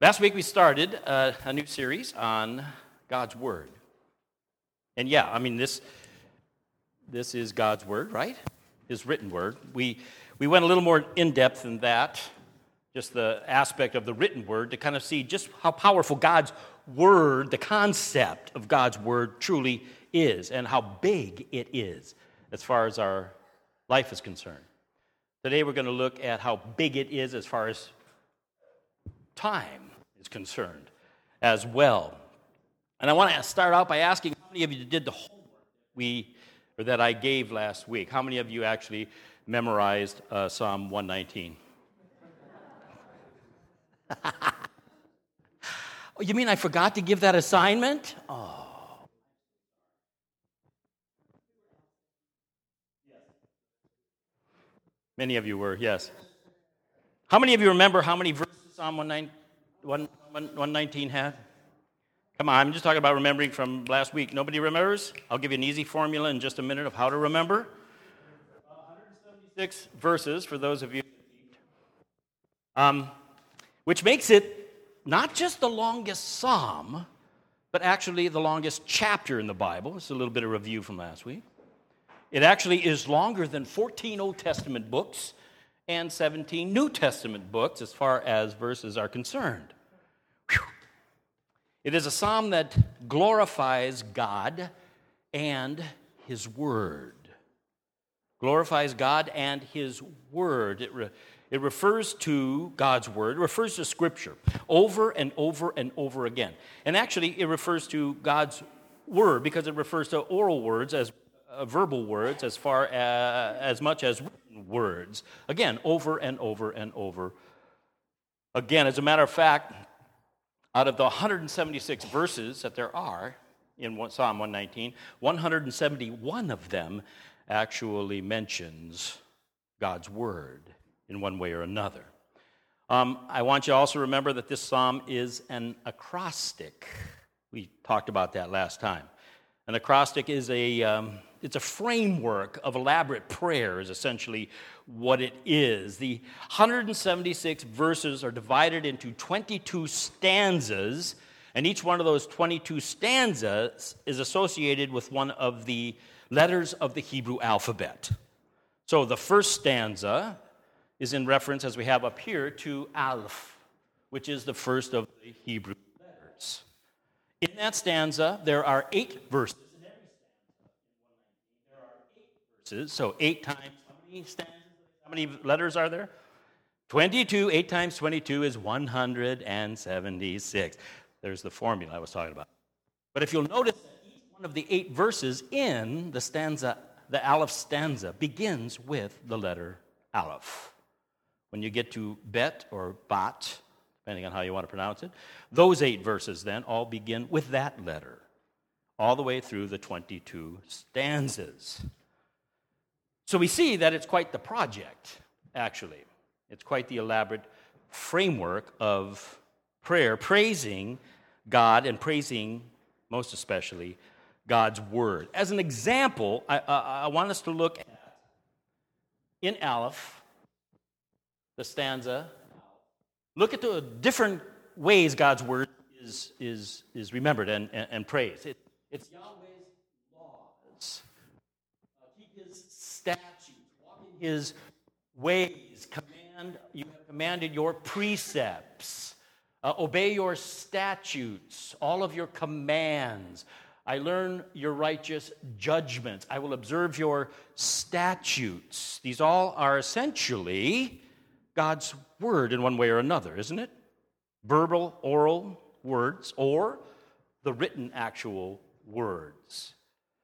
Last week we started a new series on God's Word. And this is God's Word, right? His written Word. We went a little more in-depth than that, just the aspect of the written Word, to kind of see just how powerful God's Word, the concept of God's Word truly is, and how big it is as far as our life is concerned. Today we're going to look at how big it is as far as time is concerned as well. And I want to start out by asking how many of you did the homework that I gave last week. How many of you actually memorized Psalm 119? Oh, you mean I forgot to give that assignment? Oh. Many of you were, yes. How many of you remember how many verses Psalm 119 had? Come on, I'm just talking about remembering from last week. Nobody remembers? I'll give you an easy formula in just a minute of how to remember. 176 verses for those of you. Which makes it not just the longest psalm, but actually the longest chapter in the Bible. It's a little bit of review from last week. It actually is longer than 14 Old Testament books and 17 New Testament books as far as verses are concerned. Whew. It is a psalm that glorifies God and His Word. Glorifies God and His Word. It refers to God's Word, it refers to Scripture over and over and over again. And actually, it refers to God's Word because it refers to oral words as verbal words as far as much as written words. Again, over and over and over again. As a matter of fact, out of the 176 verses that there are in Psalm 119, 171 of them actually mentions God's Word in one way or another. I want you to also remember that this psalm is an acrostic. We talked about that last time. An acrostic is it's a framework of elaborate prayer is essentially what it is. The 176 verses are divided into 22 stanzas, and each one of those 22 stanzas is associated with one of the letters of the Hebrew alphabet. So the first stanza is in reference, as we have up here, to Aleph, which is the first of the Hebrew letters. In that stanza, there are 8 verses. In every stanza, there are 8 verses. So 8 times, how many stanzas? How many letters are there? 22. 8 times 22 is 176. There's the formula I was talking about. But if you'll notice that each one of the 8 verses in the stanza, the Aleph stanza, begins with the letter Aleph. When you get to Bet or Bat, depending on how you want to pronounce it, those 8 verses then all begin with that letter, all the way through the 22 stanzas. So we see that it's quite the project, actually. It's quite the elaborate framework of prayer, praising God and praising, most especially, God's Word. As an example, I want us to look at, in Aleph, the stanza, look at the different ways God's Word is remembered and praised. It's Yahweh's laws. Keep His statutes, walk in His ways, you have commanded your precepts, obey your statutes, all of your commands. I learn your righteous judgments. I will observe your statutes. These all are essentially God's Word in one way or another, isn't it? Verbal, oral words, or the written actual words.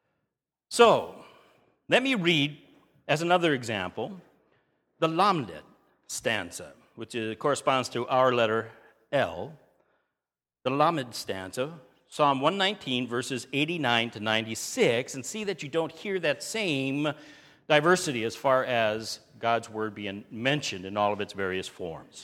So, let me read, as another example, the Lamed stanza, which corresponds to our letter L. The Lamed stanza, Psalm 119, verses 89 to 96, and see that you don't hear that same diversity as far as God's Word being mentioned in all of its various forms.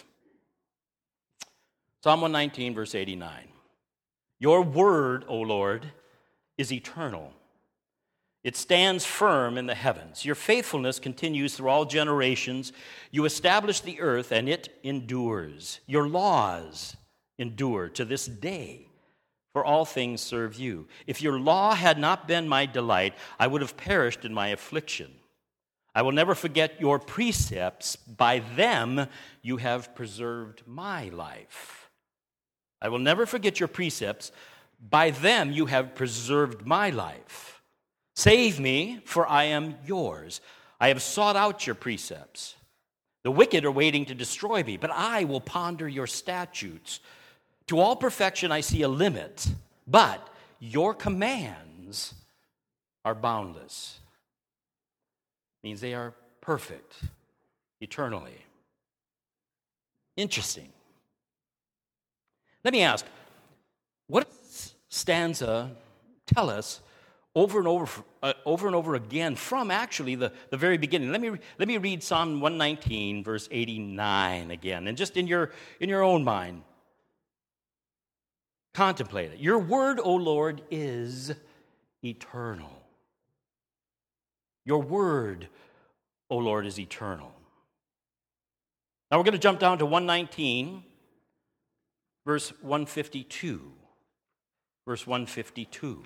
Psalm 119, verse 89. Your word, O Lord, is eternal. It stands firm in the heavens. Your faithfulness continues through all generations. You establish the earth, and it endures. Your laws endure to this day, for all things serve you. If your law had not been my delight, I would have perished in my affliction. I will never forget your precepts. By them you have preserved my life. I will never forget your precepts. By them you have preserved my life. Save me, for I am yours. I have sought out your precepts. The wicked are waiting to destroy me, but I will ponder your statutes. To all perfection I see a limit, but your commands are boundless. Means they are perfect eternally. Interesting. Let me ask, what does this stanza tell us over and over again from actually the very beginning? Let me read Psalm 119, verse 89 again, and just in your own mind, contemplate it. Your word, O Lord, is eternal. Your word, O Lord, is eternal. Now we're going to jump down to 119, verse 152. Verse 152.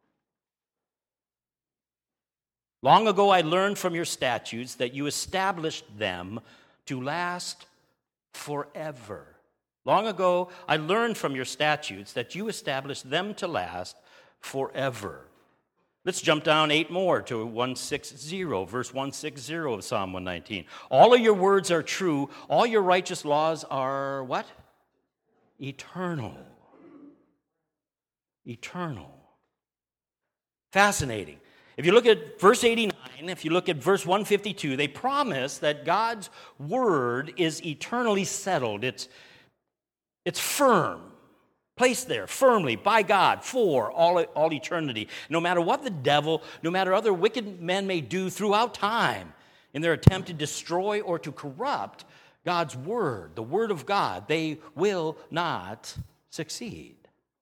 Long ago I learned from your statutes that you established them to last forever. Long ago I learned from your statutes that you established them to last forever. Let's jump down 8 more to 160, verse 160 of Psalm 119. All of your words are true. All your righteous laws are what? Eternal. Eternal. Fascinating. If you look at verse 89, if you look at verse 152, they promise that God's word is eternally settled. It's firm. Placed there firmly by God for all eternity. No matter what the devil, no matter other wicked men may do throughout time in their attempt to destroy or to corrupt God's word, the word of God, they will not succeed.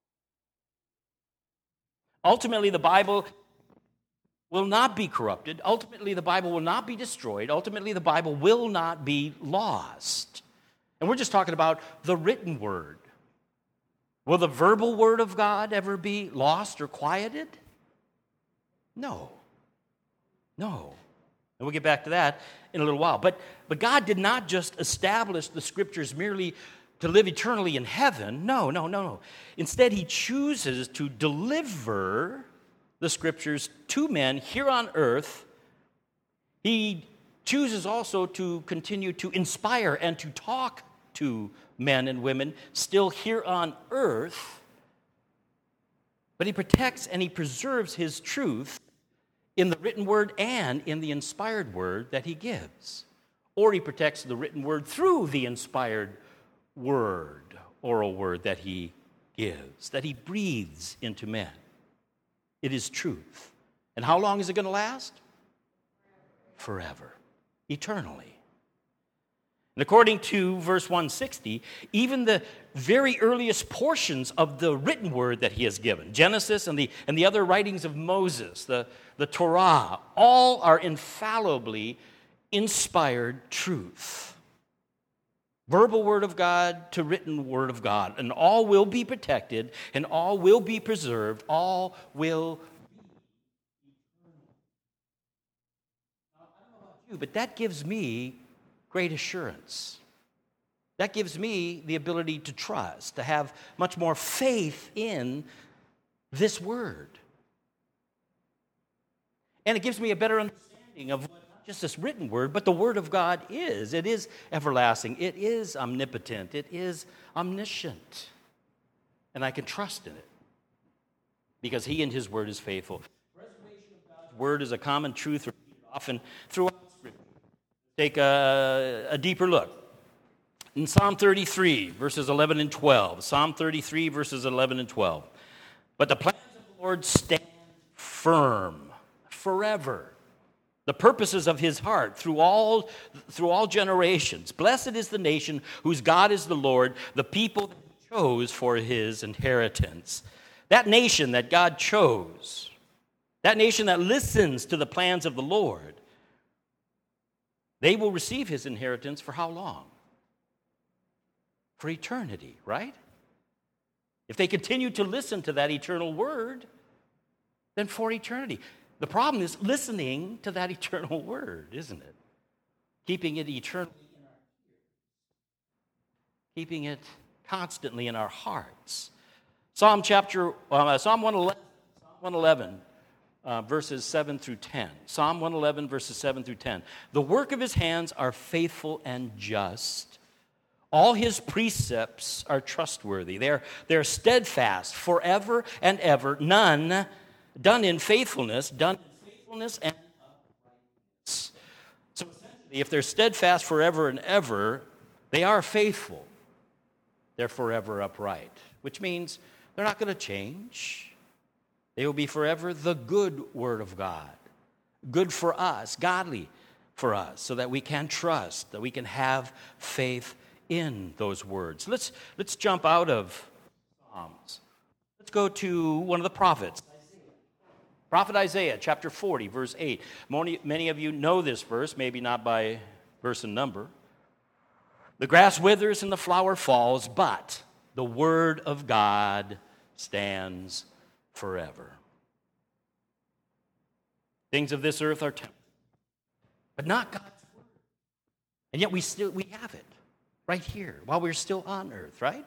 Ultimately, the Bible will not be corrupted. Ultimately, the Bible will not be destroyed. Ultimately, the Bible will not be lost. And we're just talking about the written word. Will the verbal word of God ever be lost or quieted? No. No. And we'll get back to that in a little while. But God did not just establish the scriptures merely to live eternally in heaven. No. Instead, he chooses to deliver the scriptures to men here on earth. He chooses also to continue to inspire and to talk to men and women still here on earth, but he protects and he preserves his truth in the written word and in the inspired word that he gives. Or he protects the written word through the inspired word, oral word that he gives, that he breathes into men. It is truth. And how long is it going to last? Forever. Eternally. And according to verse 160, even the very earliest portions of the written word that he has given, Genesis and the other writings of Moses, the Torah, all are infallibly inspired truth. Verbal word of God to written word of God. And all will be protected, and all will be preserved, all will be eternal. Now, I don't know about you, but that gives me great assurance. That gives me the ability to trust, to have much more faith in this word. And it gives me a better understanding of what not just this written word, but the word of God is. It is everlasting. It is omnipotent. It is omniscient. And I can trust in it because he and his word is faithful. Preservation of God's word is a common truth repeated often throughout Scripture. Take a deeper look. In Psalm 33, verses 11 and 12. Psalm 33, verses 11 and 12. But the plans of the Lord stand firm forever. The purposes of his heart through all generations. Blessed is the nation whose God is the Lord, the people that he chose for his inheritance. That nation that God chose, that nation that listens to the plans of the Lord, they will receive his inheritance for how long? For eternity, right? If they continue to listen to that eternal word, then for eternity. The problem is listening to that eternal word, isn't it? Keeping it eternally in our ears. Keeping it constantly in our hearts. Psalm 111, verses 7 through 10. Psalm 111, verses 7 through 10. The work of his hands are faithful and just. All his precepts are trustworthy. They're steadfast forever and ever. None done in faithfulness and uprightness. So essentially, if they're steadfast forever and ever, they are faithful. They're forever upright, which means they're not going to change. They will be forever the good word of God. Good for us, godly for us, so that we can trust, that we can have faith in those words. Let's jump out of Psalms. Let's go to one of the prophets. Prophet Isaiah, chapter 40, verse 8. Many of you know this verse, maybe not by verse and number. The grass withers and the flower falls, but the word of God stands forever. Things of this earth are temporary, but not God's word. And yet we have it right here while we're still on earth, right?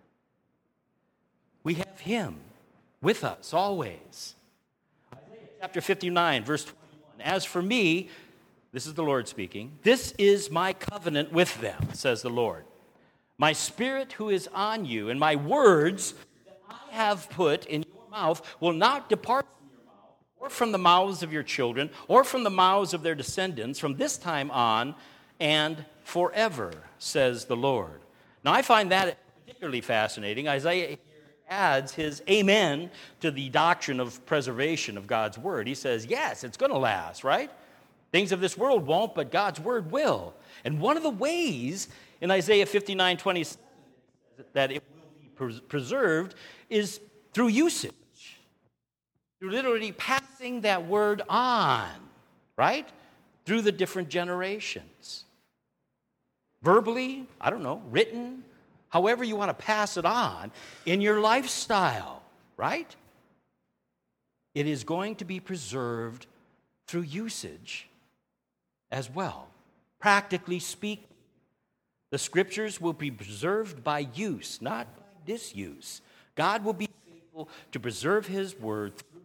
We have him with us always. Isaiah chapter 59, verse 21. As for me, this is the Lord speaking, this is my covenant with them, says the Lord. My spirit who is on you, and my words that I have put in your mouth will not depart from your mouth, or from the mouths of your children, or from the mouths of their descendants, from this time on and forever, says the Lord. Now, I find that particularly fascinating. Isaiah here adds his amen to the doctrine of preservation of God's word. He says, yes, it's going to last, right? Things of this world won't, but God's word will. And one of the ways in Isaiah 59:27 that it will be preserved is through usage. Through literally passing that word on, right? Through the different generations. Verbally, written, however you want to pass it on in your lifestyle, right? It is going to be preserved through usage as well. Practically speaking, the scriptures will be preserved by use, not by disuse. God will be faithful to preserve his word through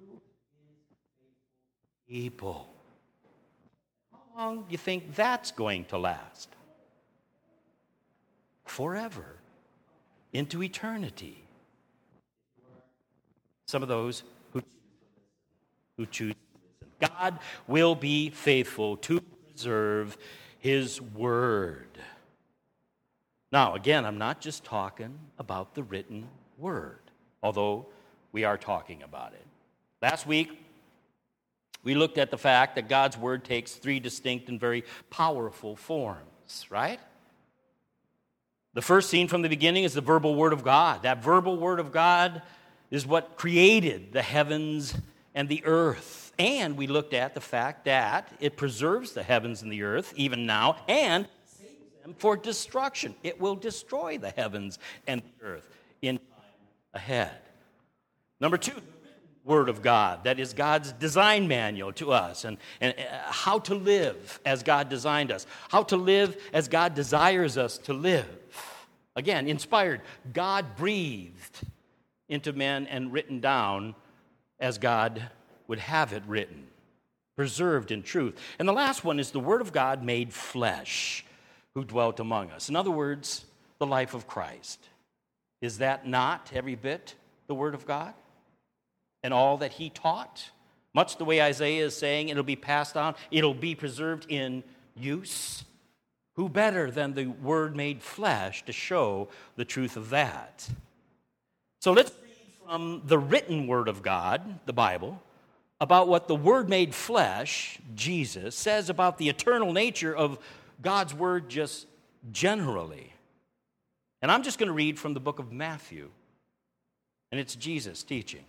his people. How long do you think that's going to last? Forever. Into eternity. Some of those who choose to listen. God will be faithful to preserve his word. Now, again, I'm not just talking about the written word, although we are talking about it. Last week, we looked at the fact that God's word takes three distinct and very powerful forms, right? The first seen from the beginning is the verbal word of God. That verbal word of God is what created the heavens and the earth. And we looked at the fact that it preserves the heavens and the earth even now and saves them for destruction. It will destroy the heavens and the earth in time ahead. Number two, the word of God. That is God's design manual to us and how to live as God designed us. How to live as God desires us to live. Again, inspired, God-breathed into men and written down as God would have it written, preserved in truth. And the last one is the Word of God made flesh, who dwelt among us. In other words, the life of Christ. Is that not every bit the Word of God? And all that he taught? Much the way Isaiah is saying, it'll be passed on, it'll be preserved in use. Who better than the Word made flesh to show the truth of that? So let's read from the written Word of God, the Bible, about what the Word made flesh, Jesus, says about the eternal nature of God's Word just generally. And I'm just going to read from the book of Matthew, and it's Jesus teaching.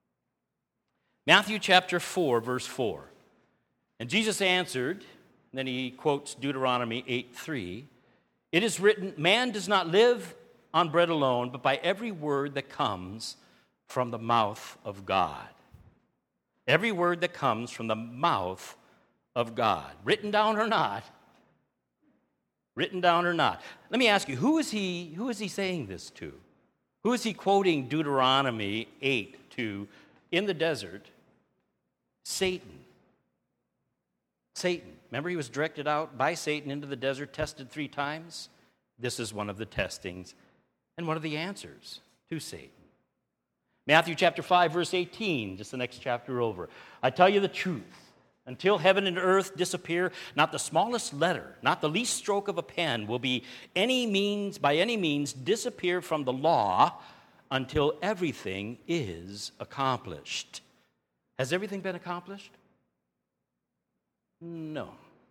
Matthew chapter 4, verse 4. And Jesus answered, and then he quotes Deuteronomy 8:3. It is written, man does not live on bread alone, but by every word that comes from the mouth of God. Every word that comes from the mouth of God. Written down or not. Written down or not. Let me ask you, who is he saying this to? Who is he quoting Deuteronomy 8 to in the desert? Satan. Satan. Remember, he was directed out by Satan into the desert, tested 3 times? This is one of the testings and one of the answers to Satan. Matthew chapter 5, verse 18, just the next chapter over. I tell you the truth. Until heaven and earth disappear, not the smallest letter, not the least stroke of a pen will by any means disappear from the law until everything is accomplished. Has everything been accomplished? No.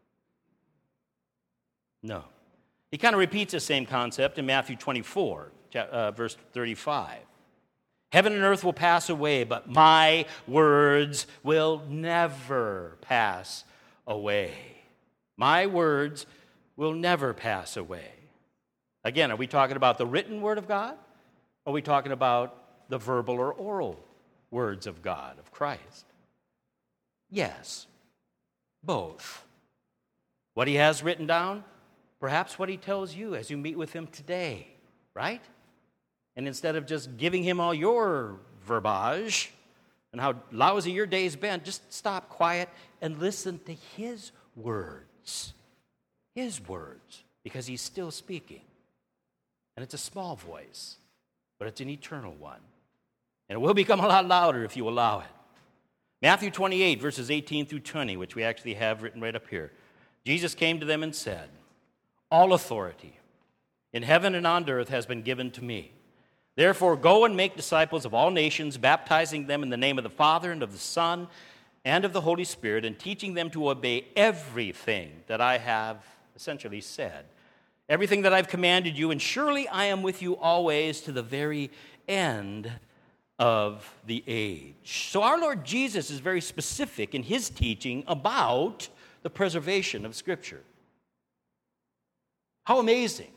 No. He kind of repeats the same concept in Matthew 24, verse 35. Heaven and earth will pass away, but my words will never pass away. My words will never pass away. Again, are we talking about the written word of God? Or are we talking about the verbal or oral words of God, of Christ? Yes, both. What he has written down, perhaps what he tells you as you meet with him today, right? And instead of just giving him all your verbiage and how lousy your day's been, just stop quiet and listen to his words. His words, because he's still speaking. And it's a small voice, but it's an eternal one. And it will become a lot louder if you allow it. Matthew 28, verses 18 through 20, which we actually have written right up here. Jesus came to them and said, all authority in heaven and on earth has been given to me. Therefore, go and make disciples of all nations, baptizing them in the name of the Father and of the Son and of the Holy Spirit, and teaching them to obey everything that I have essentially said. Everything that I've commanded you, and surely I am with you always to the very end of the age. So our Lord Jesus is very specific in his teaching about the preservation of Scripture. How amazing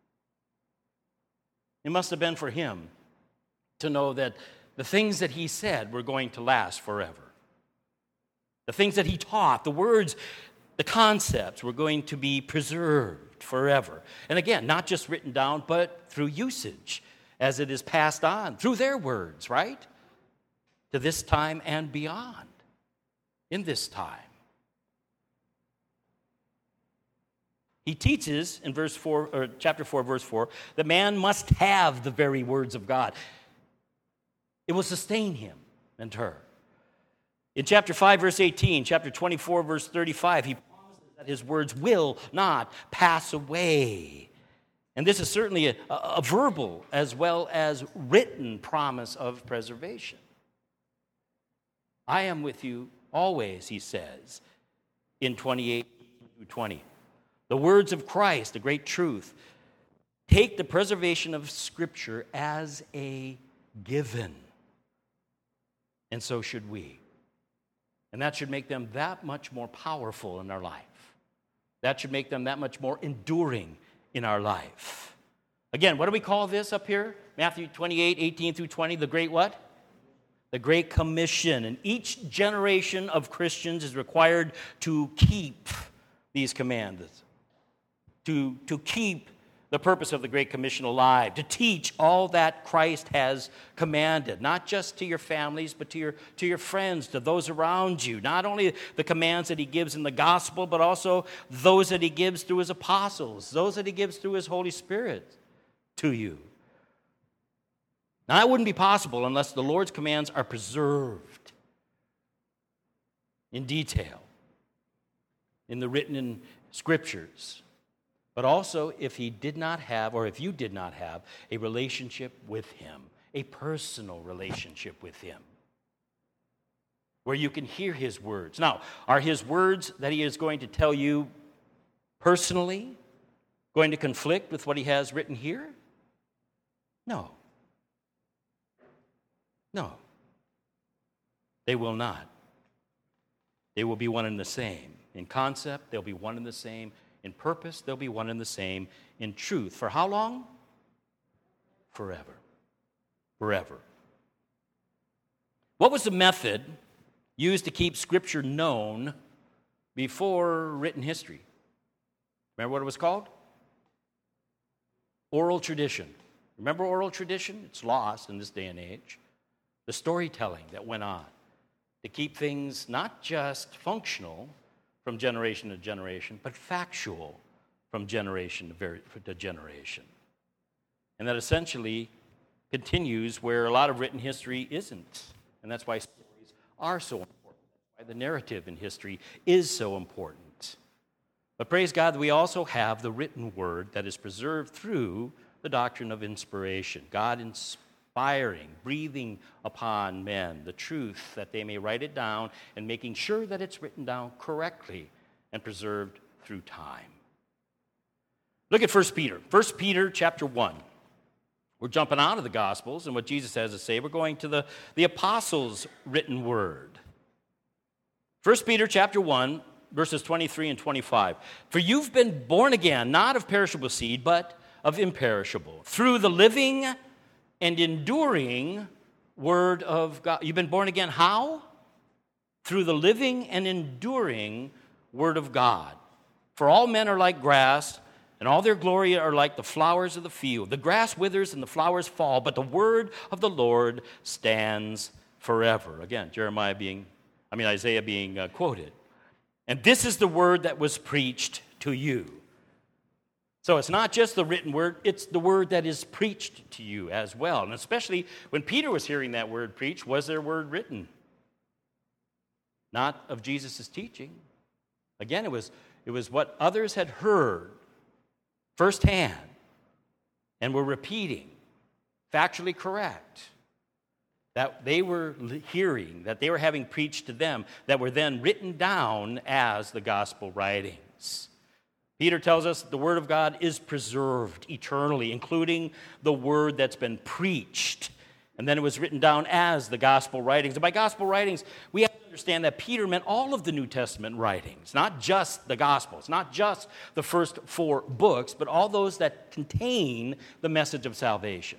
it must have been for him to know that the things that he said were going to last forever. The things that he taught, the words, the concepts were going to be preserved forever. And again, not just written down, but through usage as it is passed on, through their words, right? To this time and beyond, in this time. He teaches in chapter 4, verse 4, that man must have the very words of God. It will sustain him and her. In chapter 5, verse 18, chapter 24, verse 35, he promises that his words will not pass away. And this is certainly a verbal as well as written promise of preservation. I am with you always, he says, in 28 through 20. The words of Christ, the great truth, take the preservation of Scripture as a given. And so should we. And that should make them that much more powerful in our life. That should make them that much more enduring in our life. Again, what do we call this up here? Matthew 28, 18 through 20, the great what? The Great Commission. And each generation of Christians is required to keep these commands. To keep the purpose of the Great Commission alive, to teach all that Christ has commanded, not just to your families, but to your friends, to those around you. Not only the commands that he gives in the gospel, but also those that he gives through his apostles, those that he gives through his Holy Spirit to you. Now, that wouldn't be possible unless the Lord's commands are preserved in detail in the written in Scriptures. But also, if you did not have a relationship with him, a personal relationship with him, where you can hear his words. Now, are his words that he is going to tell you personally going to conflict with what he has written here? No. No. They will not. They will be one and the same. In concept, they'll be one and the same. In purpose, they'll be one and the same. In truth, for how long? forever. Forever. What was the method used to keep Scripture known before written history? Remember what it was called? Oral tradition. Remember oral tradition? It's lost in this day and age. The storytelling that went on to keep things not just functional from generation to generation, but factual from generation to generation. And that essentially continues where a lot of written history isn't. And that's why stories are so important. That's why the narrative in history is so important. But praise God that we also have the written word that is preserved through the doctrine of inspiration. God inspiring, breathing upon men the truth that they may write it down and making sure that it's written down correctly and preserved through time. Look at 1 Peter. 1 Peter chapter 1. We're jumping out of the Gospels and what Jesus has to say. We're going to the Apostles' written word. 1 Peter chapter 1, verses 23 and 25. For you've been born again, not of perishable seed, but of imperishable, through the living and enduring word of God. You've been born again how? Through the living and enduring word of God. For all men are like grass, and all their glory are like the flowers of the field. The grass withers and the flowers fall, but the word of the Lord stands forever. Again, Isaiah being quoted. And this is the word that was preached to you. So it's not just the written word, it's the word that is preached to you as well. And especially when Peter was hearing that word preached, was their word written? Not of Jesus' teaching. Again, it was what others had heard firsthand and were repeating, factually correct, that they were hearing, that they were having preached to them, that were then written down as the gospel writings. Peter tells us the word of God is preserved eternally, including the word that's been preached. And then it was written down as the gospel writings. And by gospel writings, we have to understand that Peter meant all of the New Testament writings, not just the Gospels, not just the first 4 books, but all those that contain the message of salvation.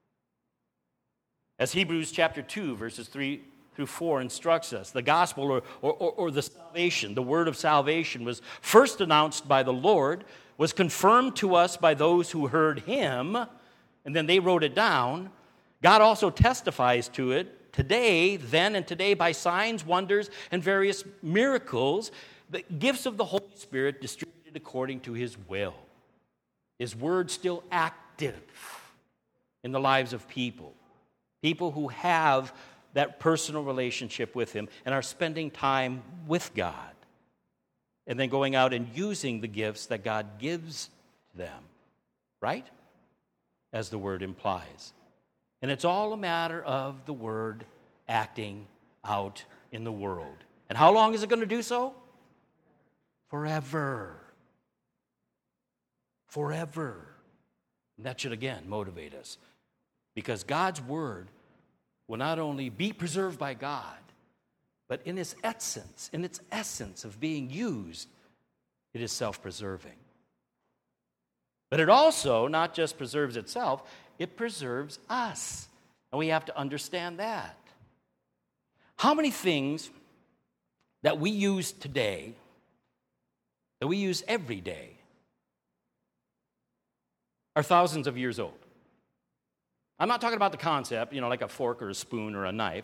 As Hebrews chapter 2, verses 3 through 4 instructs us, the gospel or the salvation, the word of salvation was first announced by the Lord, was confirmed to us by those who heard him, and then they wrote it down. God also testifies to it today, then and today, by signs, wonders, and various miracles, the gifts of the Holy Spirit distributed according to his will. His word still active in the lives of people who have that personal relationship with him and are spending time with God, and then going out and using the gifts that God gives them, right? As the word implies. And it's all a matter of the word acting out in the world. And how long is it going to do so? Forever. Forever. And that should, again, motivate us. Because God's word will not only be preserved by God, but in its essence of being used, it is self-preserving. But it also not just preserves itself, it preserves us. And we have to understand that. How many things that we use today, that we use every day, are thousands of years old? I'm not talking about the concept, like a fork or a spoon or a knife.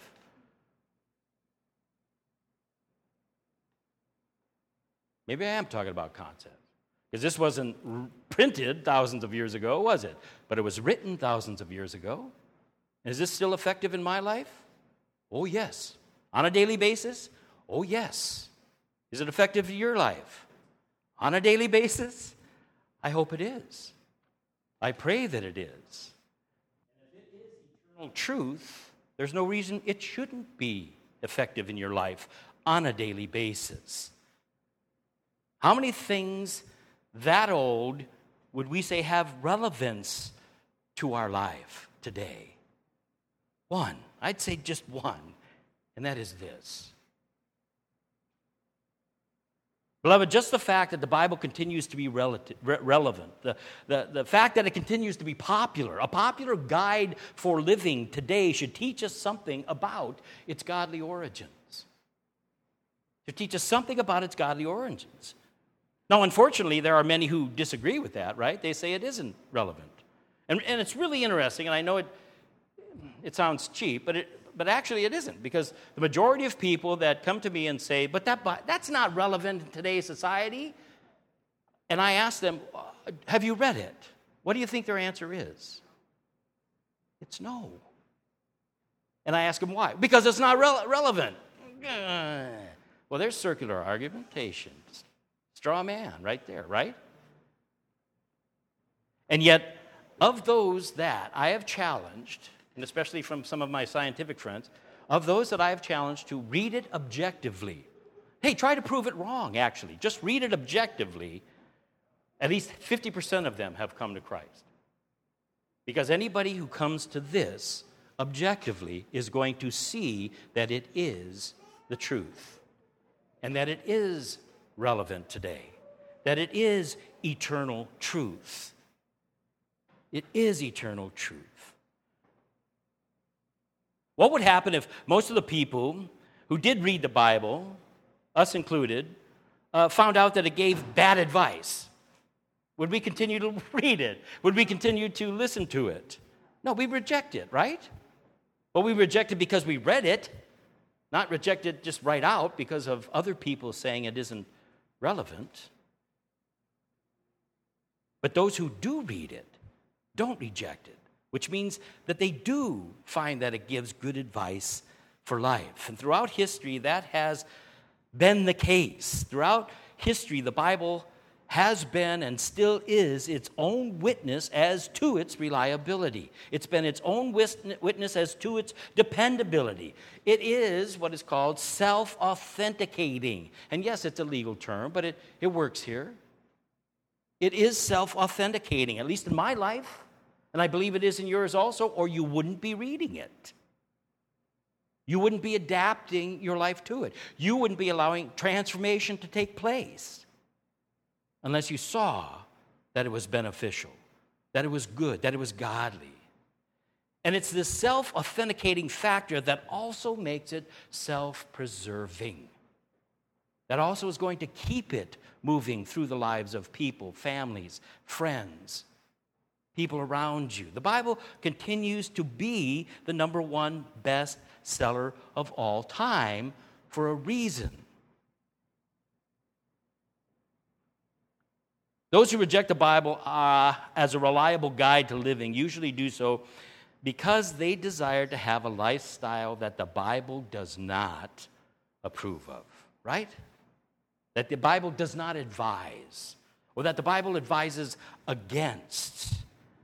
Maybe I am talking about concept. Because this wasn't printed thousands of years ago, was it? But it was written thousands of years ago. Is this still effective in my life? Oh, yes. On a daily basis? Oh, yes. Is it effective in your life? On a daily basis? I hope it is. I pray that it is. And if it is eternal truth, there's no reason it shouldn't be effective in your life on a daily basis. How many things that old would we say have relevance to our life today? One. I'd say just one, and that is this. Beloved, just the fact that the Bible continues to be relevant, the fact that it continues to be popular, a popular guide for living today should teach us something about its godly origins. Should teach us something about its godly origins. Now, unfortunately, there are many who disagree with that, right? They say it isn't relevant. And it's really interesting, and I know it sounds cheap, but actually it isn't, because the majority of people that come to me and say, but that's not relevant in today's society, and I ask them, have you read it? What do you think their answer is? It's no. And I ask them why. Because it's not relevant. Well, there's circular argumentation. Straw man right there, right? And yet, of those that I have challenged, and especially from some of my scientific friends, of those that I have challenged to read it objectively. Hey, try to prove it wrong, actually. Just read it objectively. At least 50% of them have come to Christ. Because anybody who comes to this objectively is going to see that it is the truth. And that it is relevant today. That it is eternal truth. It is eternal truth. What would happen if most of the people who did read the Bible, us included, found out that it gave bad advice? Would we continue to read it? Would we continue to listen to it? No, we reject it, right? Well, we reject it because we read it, not reject it just right out because of other people saying it isn't relevant. But those who do read it don't reject it, which means that they do find that it gives good advice for life. And throughout history, that has been the case. Throughout history, the Bible has been and still is its own witness as to its reliability. It's been its own witness as to its dependability. It is what is called self-authenticating. And yes, it's a legal term, but it works here. It is self-authenticating, at least in my life, and I believe it is in yours also, or you wouldn't be reading it. You wouldn't be adapting your life to it. You wouldn't be allowing transformation to take place unless you saw that it was beneficial, that it was good, that it was godly. And it's this self-authenticating factor that also makes it self-preserving. That also is going to keep it moving through the lives of people, families, friends, people around you. The Bible continues to be the number one bestseller of all time for a reason. Those who reject the Bible as a reliable guide to living usually do so because they desire to have a lifestyle that the Bible does not approve of, right? That the Bible does not advise, or that the Bible advises against.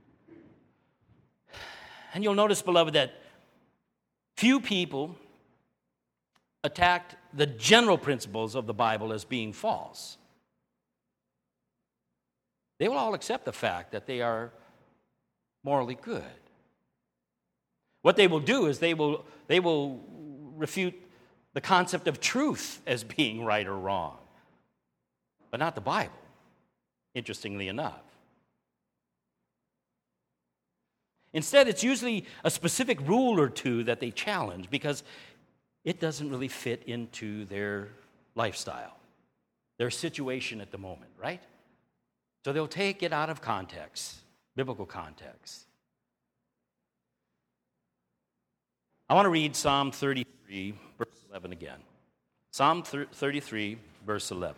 And you'll notice, beloved, that few people attacked the general principles of the Bible as being false. They will all accept the fact that they are morally good. What they will do is they will refute the concept of truth as being right or wrong, but not the Bible, interestingly enough. Instead, it's usually a specific rule or two that they challenge because it doesn't really fit into their lifestyle, their situation at the moment, right? So they'll take it out of context, biblical context. I want to read Psalm 33, verse 11 again. Psalm 33, verse 11.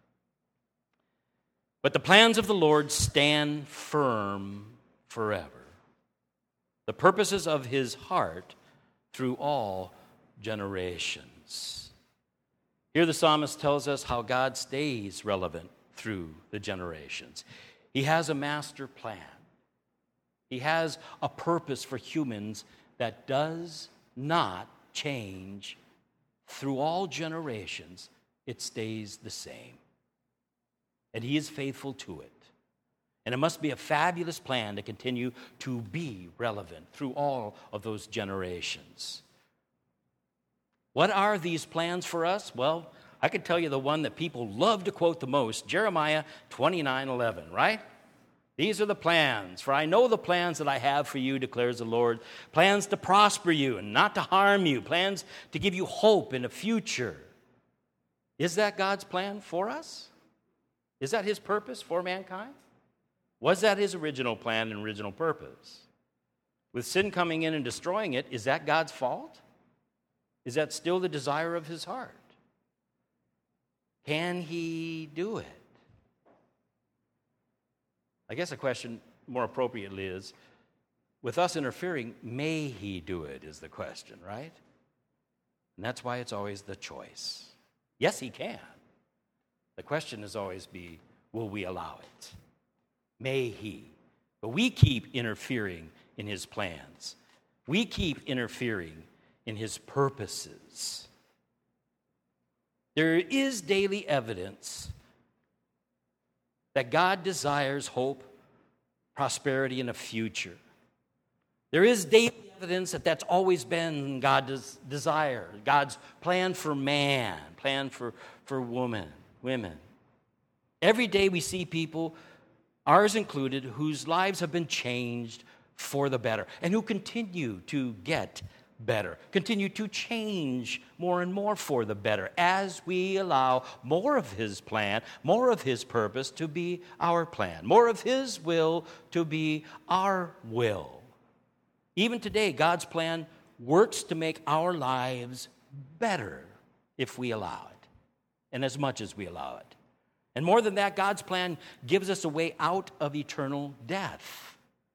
But the plans of the Lord stand firm forever, the purposes of his heart through all generations. Here the psalmist tells us how God stays relevant through the generations. He has a master plan. He has a purpose for humans that does not change through all generations. It stays the same. And he is faithful to it. And it must be a fabulous plan to continue to be relevant through all of those generations. What are these plans for us? Well, I could tell you the one that people love to quote the most, Jeremiah 29:11, right? These are the plans, for I know the plans that I have for you, declares the Lord. Plans to prosper you and not to harm you. Plans to give you hope in a future. Is that God's plan for us? Is that his purpose for mankind? Was that his original plan and original purpose? With sin coming in and destroying it, is that God's fault? Is that still the desire of his heart? Can he do it? I guess the question more appropriately is, with us interfering, may he do it, is the question, right? And that's why it's always the choice. Yes, he can. The question is always be, will we allow it? May he. But we keep interfering in his plans. We keep interfering in his purposes. There is daily evidence that God desires hope, prosperity, and a future. There is daily evidence that that's always been God's desire, God's plan for man, plan for women. Every day we see people, ours included, whose lives have been changed for the better and who continue to get better, continue to change more and more for the better as we allow more of his plan, more of his purpose to be our plan, more of his will to be our will. Even today, God's plan works to make our lives better if we allow it, and as much as we allow it. And more than that, God's plan gives us a way out of eternal death.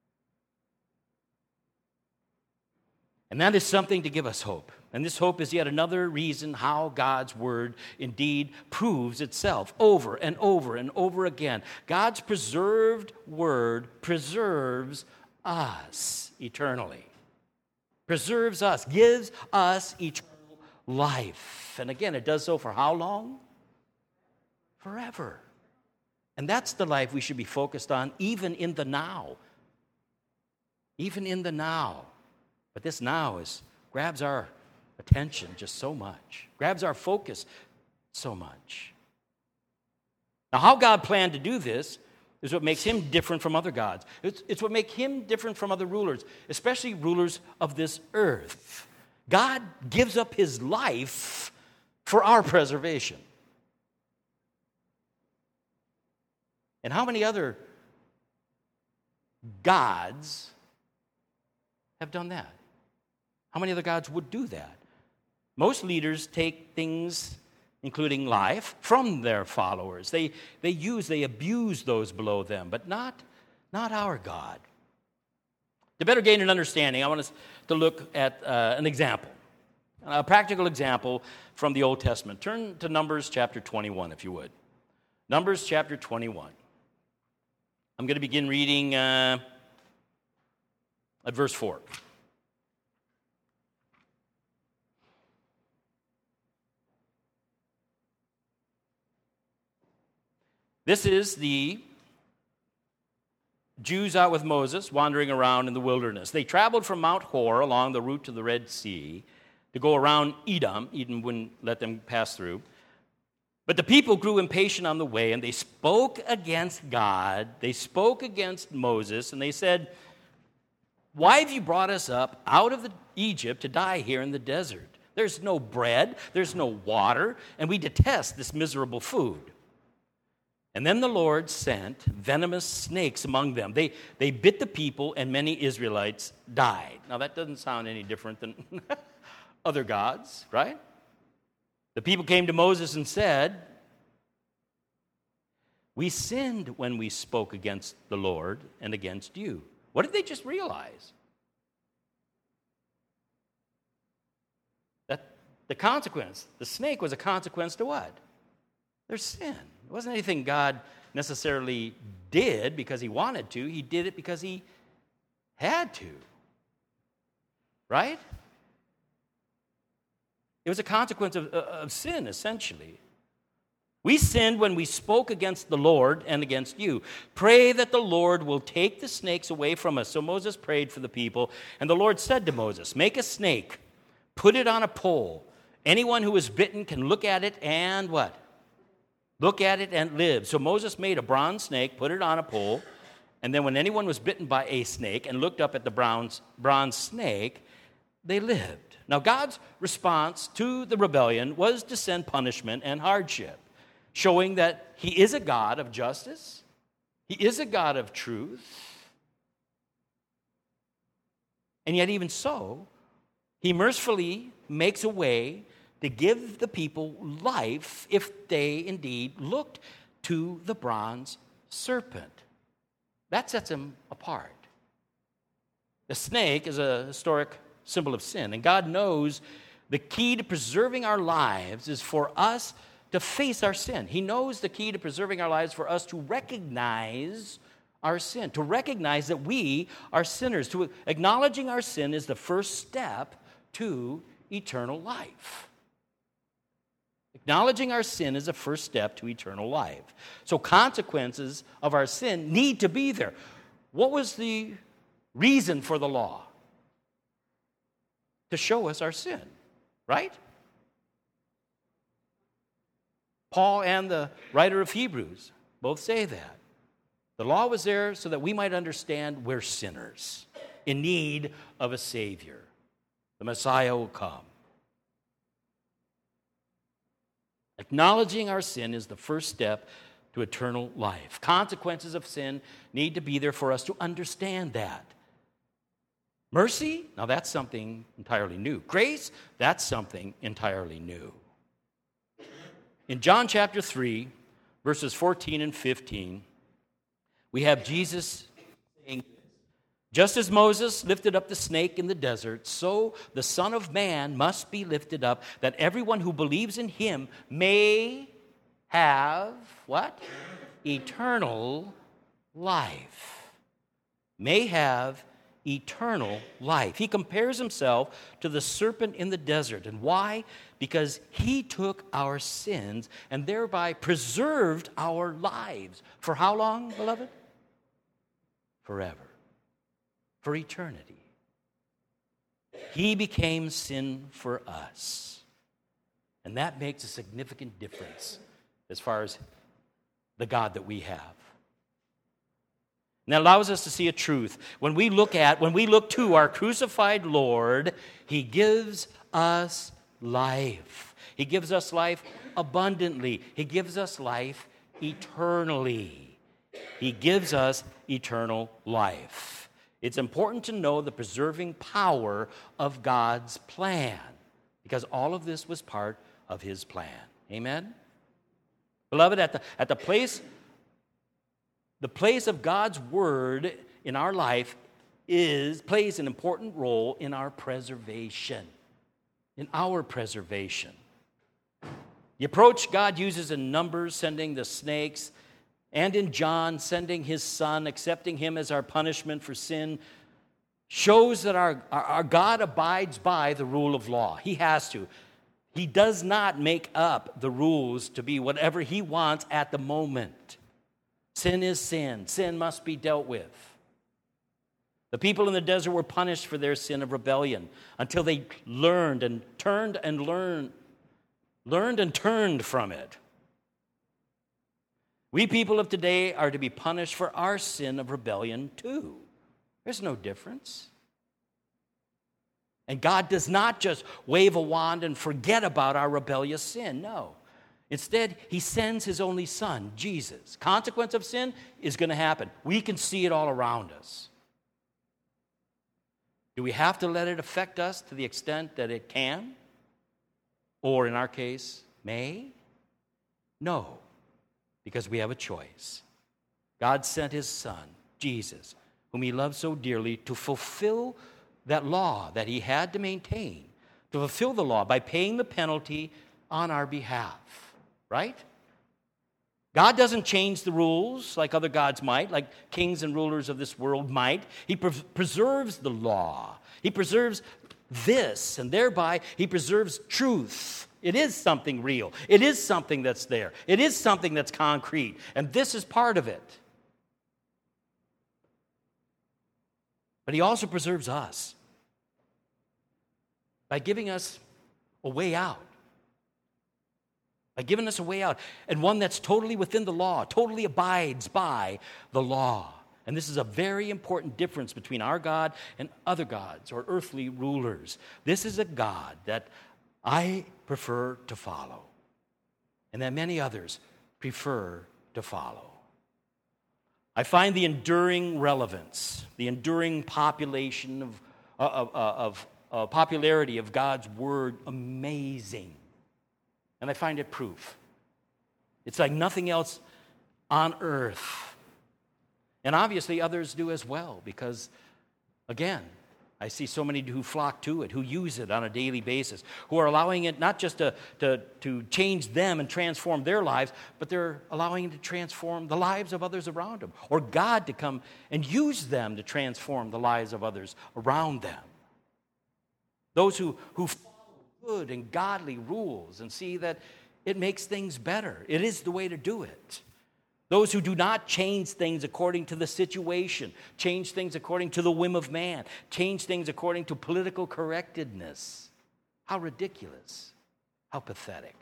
And that is something to give us hope. And this hope is yet another reason how God's word indeed proves itself over and over and over again. God's preserved word preserves us eternally. Preserves us, gives us eternal life. And again, it does so for how long? Forever. And that's the life we should be focused on, even in the now. Even in the now. But this now grabs our attention just so much, grabs our focus so much. Now, how God planned to do this is what makes him different from other gods. It's what makes him different from other rulers, especially rulers of this earth. God gives up his life for our preservation. And how many other gods have done that? How many other gods would do that? Most leaders take things, including life, from their followers. They abuse those below them, but not our God. To better gain an understanding, I want us to look at an example, a practical example from the Old Testament. Turn to Numbers chapter 21, if you would. Numbers chapter 21. I'm going to begin reading at verse 4. This is the Jews out with Moses wandering around in the wilderness. They traveled from Mount Hor along the route to the Red Sea to go around Edom. Edom wouldn't let them pass through. But the people grew impatient on the way, and they spoke against God. They spoke against Moses, and they said, "Why have you brought us up out of Egypt to die here in the desert? There's no bread, there's no water, and we detest this miserable food." And then the Lord sent venomous snakes among them. They bit the people, and many Israelites died. Now, that doesn't sound any different than other gods, right? The people came to Moses and said, "We sinned when we spoke against the Lord and against you." What did they just realize? That the consequence, the snake was a consequence to what? Their sin. It wasn't anything God necessarily did because he wanted to. He did it because he had to. Right? It was a consequence of sin, essentially. We sinned when we spoke against the Lord and against you. Pray that the Lord will take the snakes away from us. So Moses prayed for the people, and the Lord said to Moses, "Make a snake, put it on a pole, Anyone who is bitten can look at it and what? Look at it and live. So Moses made a bronze snake, put it on a pole, and then when anyone was bitten by a snake and looked up at the bronze snake, they lived. Now God's response to the rebellion was to send punishment and hardship, showing that he is a God of justice. He is a God of truth. And yet even so, he mercifully makes a way to give the people life if they indeed looked to the bronze serpent. That sets him apart. The snake is a historic symbol of sin, and God knows the key to preserving our lives is for us to face our sin. He knows the key to preserving our lives for us to recognize our sin, to recognize that we are sinners. To acknowledging our sin is the first step to eternal life. Acknowledging our sin is the first step to eternal life. So consequences of our sin need to be there. What was the reason for the law? To show us our sin, right? Paul and the writer of Hebrews both say that. The law was there so that we might understand we're sinners in need of a Savior. The Messiah will come. Acknowledging our sin is the first step to eternal life. Consequences of sin need to be there for us to understand that. Mercy, now that's something entirely new. Grace, that's something entirely new. In John chapter 3, verses 14 and 15, we have Jesus saying, just as Moses lifted up the snake in the desert, so the Son of Man must be lifted up, that everyone who believes in him may have, what? Eternal life. May have eternal life. He compares himself to the serpent in the desert. And why? Because he took our sins and thereby preserved our lives. For how long, beloved? Forever. For eternity. He became sin for us. And that makes a significant difference as far as the God that we have. And that allows us to see a truth. When we look to our crucified Lord, he gives us life. He gives us life abundantly. He gives us life eternally. He gives us eternal life. It's important to know the preserving power of God's plan, because all of this was part of his plan. Amen? Beloved, at the place of God's word in our life plays an important role in our preservation. In our preservation. The approach God uses in Numbers, sending the snakes, and in John, sending his Son, accepting him as our punishment for sin, shows that our God abides by the rule of law. He has to. He does not make up the rules to be whatever he wants at the moment. Sin is sin. Sin must be dealt with. The people in the desert were punished for their sin of rebellion until they learned and turned from it. We people of today are to be punished for our sin of rebellion too. There's no difference. And God does not just wave a wand and forget about our rebellious sin. No. Instead, he sends his only Son, Jesus. Consequence of sin is going to happen. We can see it all around us. Do we have to let it affect us to the extent that it can? Or in our case, may? No, because we have a choice. God sent his Son, Jesus, whom he loved so dearly, to fulfill that law that he had to maintain, to fulfill the law by paying the penalty on our behalf. Right? God doesn't change the rules like other gods might, like kings and rulers of this world might. He preserves the law. He preserves this, and thereby he preserves truth. It is something real. It is something that's there. It is something that's concrete, and this is part of it. But he also preserves us by giving us a way out by giving us a way out, and one that's totally within the law, totally abides by the law. And this is a very important difference between our God and other gods or earthly rulers. This is a God that I prefer to follow, and that many others prefer to follow. I find the enduring relevance, the enduring popularity of God's Word amazing. And I find it proof. It's like nothing else on earth. And obviously others do as well, because, again, I see so many who flock to it, who use it on a daily basis, who are allowing it not just to change them and transform their lives, but they're allowing it to transform the lives of others around them, or God to come and use them to transform the lives of others around them. Those who follow good and godly rules and see that it makes things better. It is the way to do it. Those who do not change things according to the situation, change things according to the whim of man, change things according to political correctness. How ridiculous. How pathetic.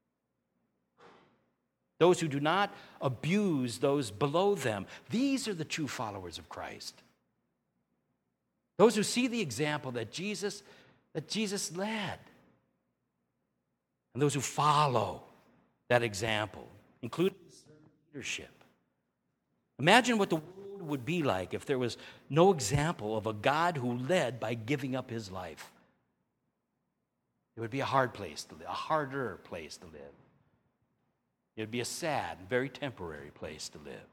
Those who do not abuse those below them. These are the true followers of Christ. Those who see the example that Jesus led. And those who follow that example, including leadership. Imagine what the world would be like if there was no example of a God who led by giving up his life. It would be a hard place to live, a harder place to live. It would be a sad, very temporary place to live.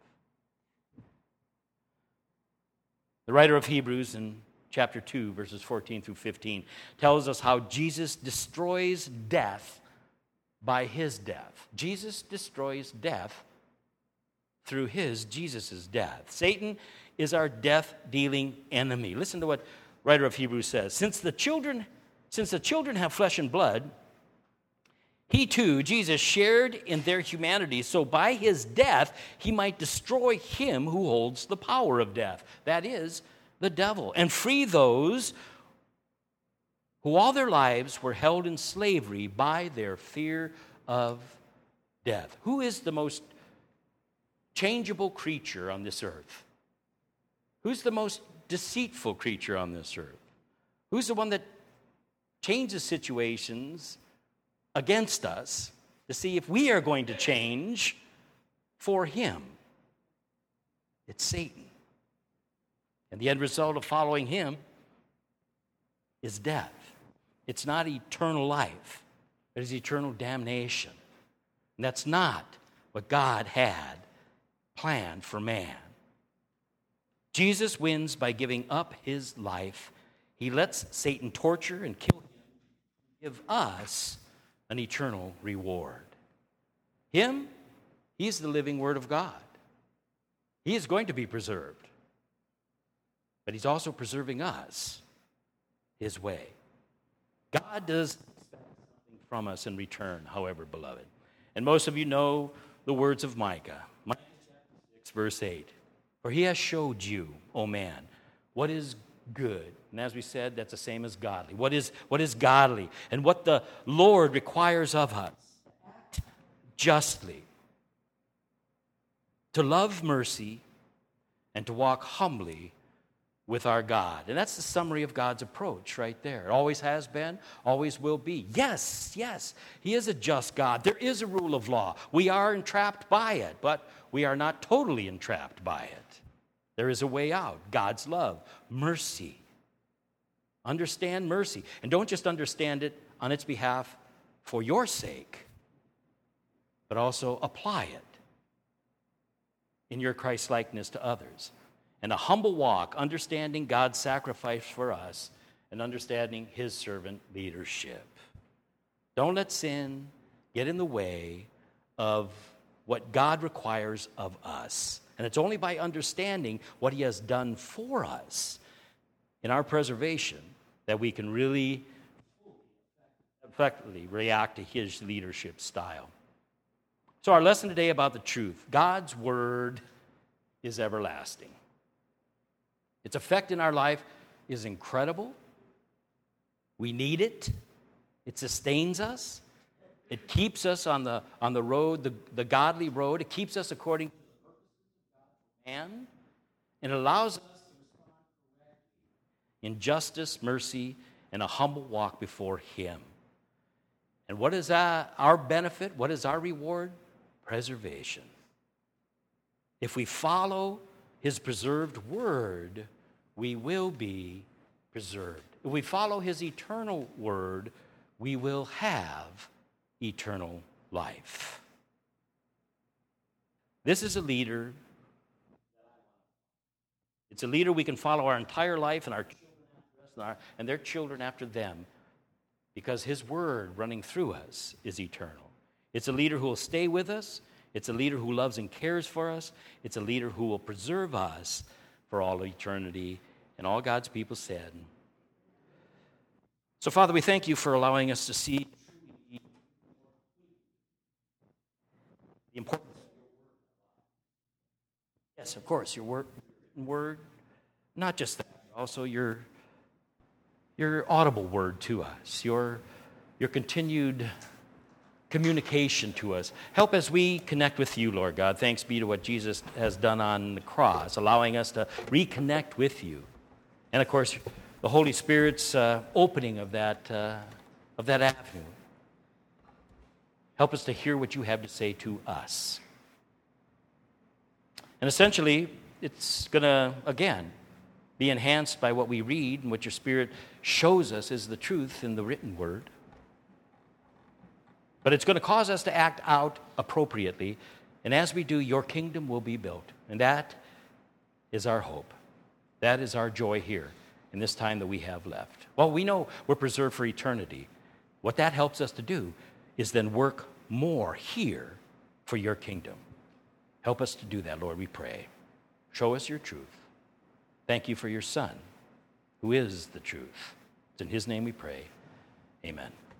The writer of Hebrews in chapter 2, verses 14 through 15, tells us how Jesus destroys death by his death. Jesus destroys death through Jesus' death. Satan is our death-dealing enemy. Listen to what writer of Hebrews says. Since the children have flesh and blood, he too, Jesus, shared in their humanity, so by his death he might destroy him who holds the power of death, that is, the devil, and free those who all their lives were held in slavery by their fear of death. Who is the most changeable creature on this earth? Who's the most deceitful creature on this earth? Who's the one that changes situations against us to see if we are going to change for him? It's Satan. And the end result of following him is death. It's not eternal life. It is eternal damnation. And that's not what God had planned for man. Jesus wins by giving up his life. He lets Satan torture and kill him, give us an eternal reward. He's the living Word of God. He is going to be preserved. But he's also preserving us his way. God does expect something from us in return, however, beloved. And most of you know the words of Micah. Micah chapter 6, verse 8. For he has showed you, O man, what is good. And as we said, that's the same as godly. What is godly? And what the Lord requires of us. Act justly. To love mercy and to walk humbly with our God. And that's the summary of God's approach right there. It always has been, always will be. Yes, he is a just God. There is a rule of law. We are entrapped by it, but we are not totally entrapped by it. There is a way out. God's love, mercy. Understand mercy. And don't just understand it on its behalf for your sake, but also apply it in your Christ-likeness to others. And a humble walk, understanding God's sacrifice for us and understanding his servant leadership. Don't let sin get in the way of what God requires of us. And it's only by understanding what he has done for us in our preservation that we can really effectively react to his leadership style. So our lesson today about the truth. God's word is everlasting. Its effect in our life is incredible. We need it. It sustains us. It keeps us on the road, the godly road. It keeps us according to the man, and it allows us to respond in justice, mercy, and a humble walk before Him. And what is our benefit? What is our reward? Preservation. If we follow His preserved word, we will be preserved. If we follow His eternal word, we will have eternal life. This is a leader. It's a leader we can follow our entire life, and our children after us, and their children after them, because His word running through us is eternal. It's a leader who will stay with us. It's a leader who loves and cares for us. It's a leader who will preserve us for all eternity. And all God's people said. So, Father, we thank You for allowing us to see the importance of Your word. Yes, of course, Your word, not just that, also Your audible word to us, Your continued communication to us. Help as we connect with You, Lord God. Thanks be to what Jesus has done on the cross, allowing us to reconnect with You. And, of course, the Holy Spirit's opening of that avenue. Help us to hear what You have to say to us. And essentially, it's going to, again, be enhanced by what we read and what Your Spirit shows us is the truth in the written word. But it's going to cause us to act out appropriately. And as we do, Your kingdom will be built. And that is our hope. That is our joy here in this time that we have left. Well, we know we're preserved for eternity. What that helps us to do is then work more here for Your kingdom. Help us to do that, Lord, we pray. Show us Your truth. Thank You for Your Son, who is the truth. It's in His name we pray. Amen.